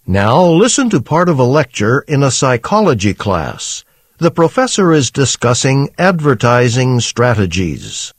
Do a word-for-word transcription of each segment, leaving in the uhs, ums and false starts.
Now listen to part of a lecture in a psychology class. The professor is discussing advertising strategies.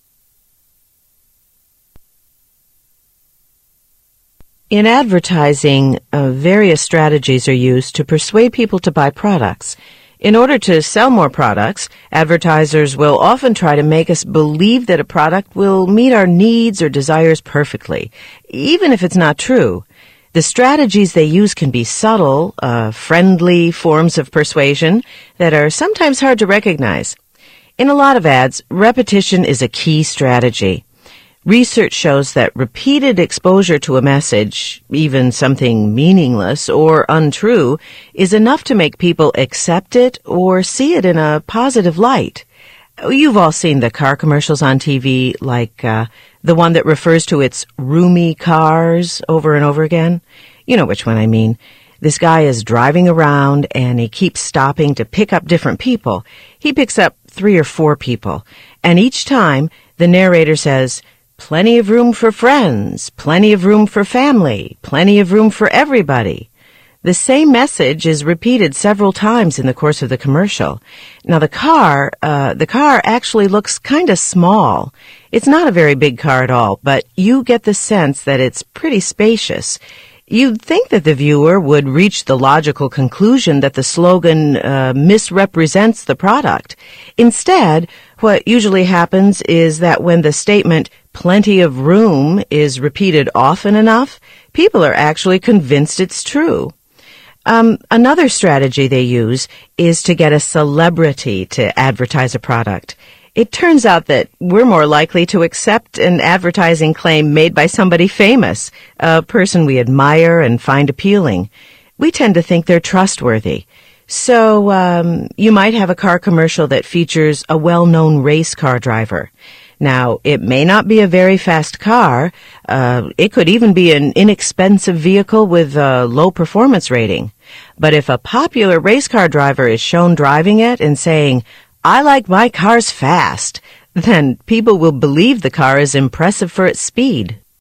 In advertising, uh, various strategies are used to persuade people to buy products. In order to sell more products, advertisers will often try to make us believe that a product will meet our needs or desires perfectly, even if it's not true. The strategies they use can be subtle, uh, friendly forms of persuasion that are sometimes hard to recognize. In a lot of ads, repetition is a key strategy. Research shows that repeated exposure to a message, even something meaningless or untrue, is enough to make people accept it or see it in a positive light. You've all seen the car commercials on T V, like uh, the one that refers to its roomy cars over and over again. You know which one I mean. This guy is driving around and he keeps stopping to pick up different people. He picks up three or four people, and each time the narrator says, "Plenty of room for friends, plenty of room for family, plenty of room for everybody." The same message is repeated several times in the course of the commercial. Now the car, uh, the car actually looks kind of small. It's not a very big car at all, but you get the sense that it's pretty spacious. You'd think that the viewer would reach the logical conclusion that the slogan uh, misrepresents the product. Instead, what usually happens is that when the statement "plenty of room" is repeated often enough, people are actually convinced it's true. Um, another strategy they use is to get a celebrity to advertise a product. It turns out that we're more likely to accept an advertising claim made by somebody famous, a person we admire and find appealing. We tend to think they're trustworthy. So um, you might have a car commercial that features a well-known race car driver. Now, it may not be a very fast car. Uh, it could even be an inexpensive vehicle with a low performance rating. But if a popular race car driver is shown driving it and saying, "I like my cars fast," then people will believe the car is impressive for its speed.